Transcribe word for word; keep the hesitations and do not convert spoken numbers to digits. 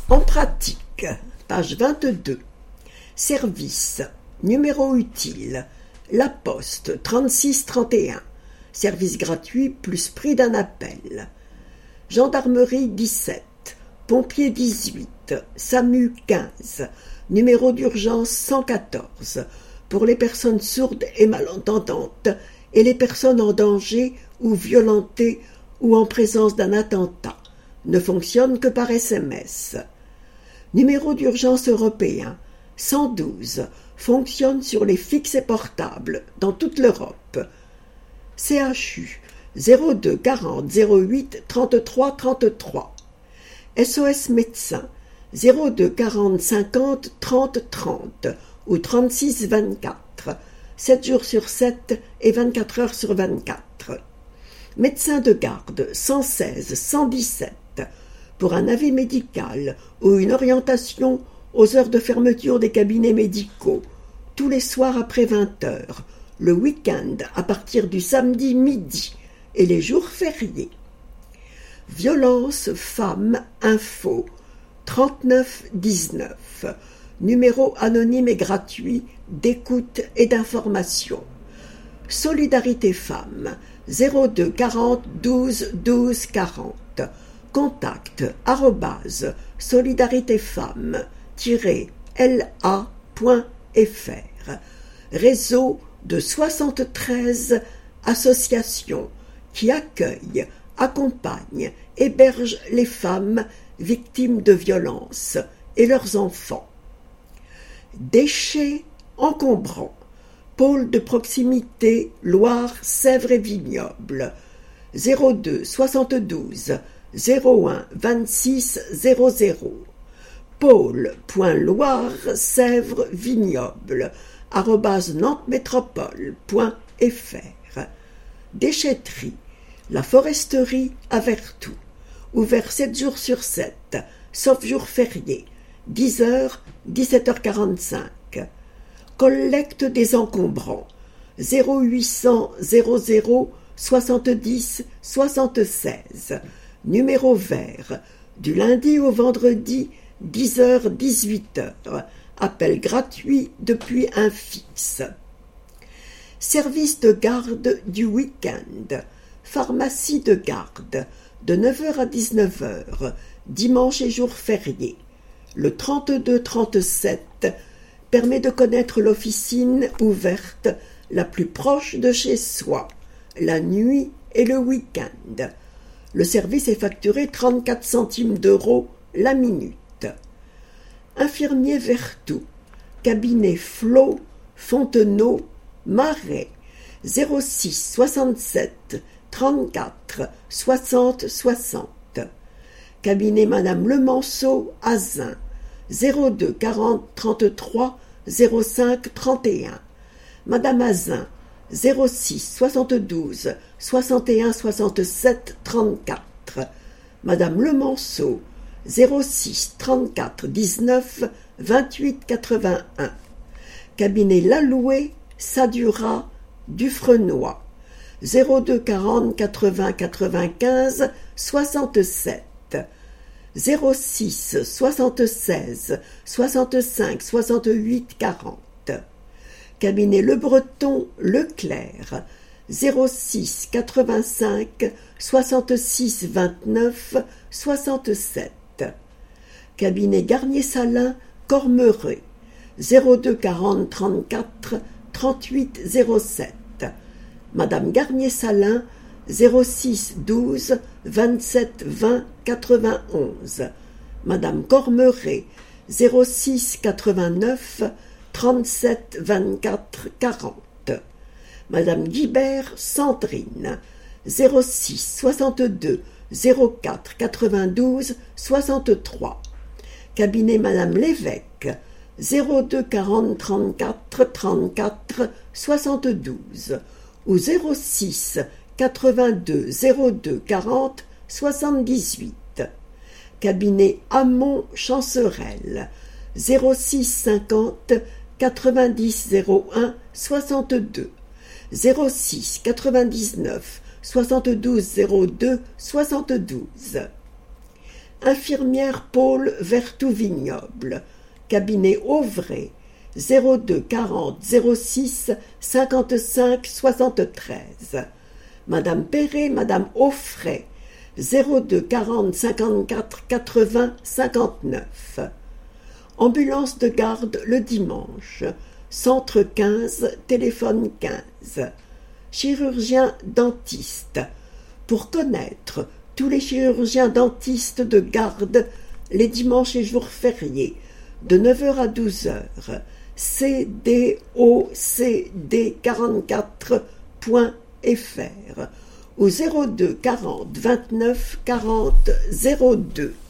En pratique, page vingt-deux. Service, numéro utile, La Poste trente-six trente et un, service gratuit plus prix d'un appel. Gendarmerie dix-sept, pompiers dix-huit, SAMU quinze, numéro d'urgence cent quatorze, pour les personnes sourdes et malentendantes et les personnes en danger ou violentées ou en présence d'un attentat, ne fonctionne que par S M S. Numéro d'urgence européen cent douze, fonctionne sur les fixes et portables dans toute l'Europe. C H U zéro deux quarante zéro huit trente-trois trente-trois. S O S médecin zéro deux quarante cinquante trente trente ou trente-six vingt-quatre, sept jours sur sept et vingt-quatre heures sur vingt-quatre. Médecin de garde cent seize cent dix-sept, pour un avis médical ou une orientation aux heures de fermeture des cabinets médicaux, tous les soirs après vingt heures, le week-end à partir du samedi midi et les jours fériés. Violence Femmes Info trente-neuf dix-neuf, numéro anonyme et gratuit d'écoute et d'information. Solidarité Femmes zéro deux quarante douze douze quarante, contact arobase solidaritéfemmes tiret l a point f r, réseau de soixante-treize associations qui accueillent, accompagnent, hébergent les femmes victimes de violences et leurs enfants. Déchets encombrants, pôle de proximité Loire, Sèvres et Vignobles, zéro deux soixante-douze zéro un vingt-six zéro zéro, pôle.loire-sèvres-vignobles arobase nantes-métropole.fr. Déchetterie, la foresterie à Vertou, ouvert sept jours sur sept, sauf jours fériés, dix heures, dix-sept heures quarante-cinq. Collecte des encombrants, zéro huit cents zéro zéro soixante-dix soixante-seize, numéro vert, du lundi au vendredi, dix heures dix-huit heures, appel gratuit depuis un fixe. Service de garde du week-end, pharmacie de garde, de neuf heures à dix-neuf heures, dimanche et jours fériés. Le trente-deux trente-sept permet de connaître l'officine ouverte la plus proche de chez soi, la nuit et le week-end. Le service est facturé trente-quatre centimes d'euros la minute. Infirmier Vertou, cabinet Flo, Fontenot, Marais, zéro six soixante-sept trente-quatre soixante soixante. Cabinet Madame Lemanceau, Azin, zéro deux quarante trente-trois zéro cinq trente et un. Madame Azin, zéro six soixante-douze soixante et un soixante-sept trente-quatre. Madame Lemanceau, zéro six trente-quatre dix-neuf vingt-huit quatre-vingt-un. Cabinet Laloué, Sadura, Dufrenois, zéro deux quarante quatre-vingts quatre-vingt-quinze soixante-sept, zéro six soixante-seize soixante-cinq soixante-huit quarante. Cabinet Le Breton, Leclerc, zéro six quatre-vingt-cinq soixante-six vingt-neuf soixante-sept. Cabinet Garnier-Salin, Cormeret, zéro deux quarante trente-quatre trente-huit zéro sept. Madame Garnier-Salin, zéro six douze vingt-sept vingt quatre-vingt-onze. Madame Cormeret, zéro six quatre-vingt-neuf trente-sept vingt-quatre quarante. Madame Guibert, Sandrine, zéro six soixante-deux zéro quatre quatre-vingt-douze soixante-trois. Cabinet Madame Lévesque, zéro deux quarante trente-quatre trente-quatre soixante-douze ou zéro six quatre-vingt-deux zéro deux quarante soixante-dix-huit. Cabinet Hamon Chancerelle, zéro six cinquante quatre-vingt-dix zéro un soixante-deux, zéro six quatre-vingt-dix-neuf soixante-douze zéro deux soixante-douze. Infirmière Paul Vertou-Vignoble, cabinet Auvray, zéro deux quarante zéro six cinquante-cinq soixante-treize. Madame Perret, Madame Offray, zéro deux quarante cinquante-quatre quatre-vingts cinquante-neuf. Ambulance de garde le dimanche, centre quinze, téléphone quinze. Chirurgien dentiste, pour connaître tous les chirurgiens dentistes de garde les dimanches et jours fériés, de neuf heures à douze heures, c d o c d quarante-quatre point f r, au zéro deux quarante vingt-neuf quarante zéro deux.